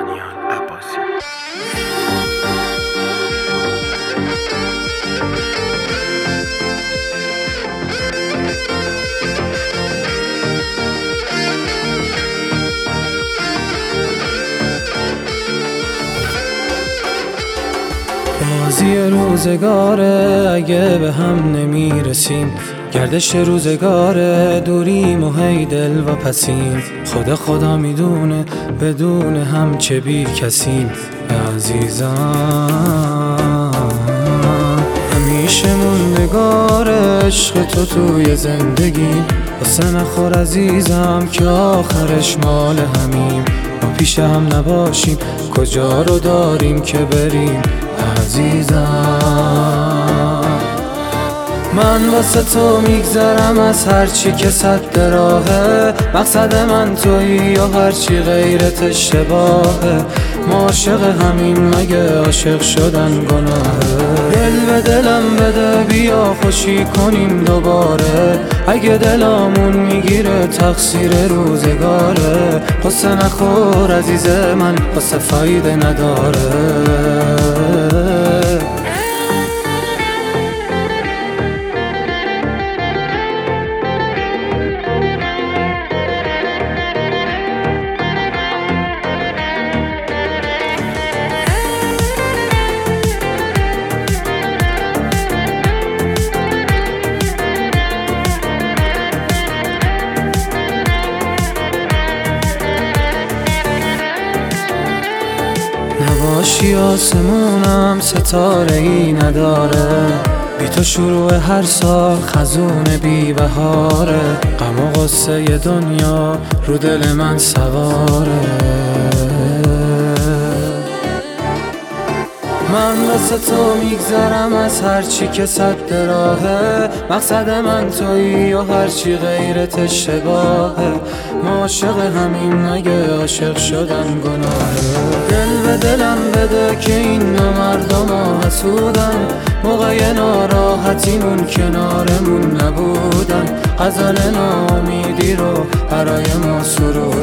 دانیال عباسی. بازی روزگاره اگه به هم نمیرسیم، گردش روزگاره دوریم و هی دل و پسیم. خدا میدونه بدون هم چه بی کسیم. عزیزم همیشه موندگار عشق تو توی زندگیم. واسه نخور عزیزم که آخرش مال همیم. ما پیش هم نباشیم کجا رو داریم که بریم. عزیزم من واسه تو میگذرم از هرچی که صد راهه. مقصد من تویی یا هرچی غیرت اشتباهه. ما عاشق همین مگه عاشق شدن گناهه. دل به دلم بده بیا خوشی کنیم دوباره. اگه دلمون میگیره تقصیر روزگاره. قصه نخور عزیز من قصه فایده نداره. نباشی آسمونم ستاره ای نداره. بی تو شروع هر سال خزون بی بهاره. غم و غصه دنیا رو دل من سواره. من واسه تو میگذرم از هرچی که صد راهه. مقصد من تویی و هرچی غیرت اشتباهه. ما عاشق همین مگه عاشق شدن گناهه. دل به دلم بده که این دو مردم حسودن. موقع ناراحتیمون کنارمون نبودن. غزل ناامیدی رو برای ما سرودن.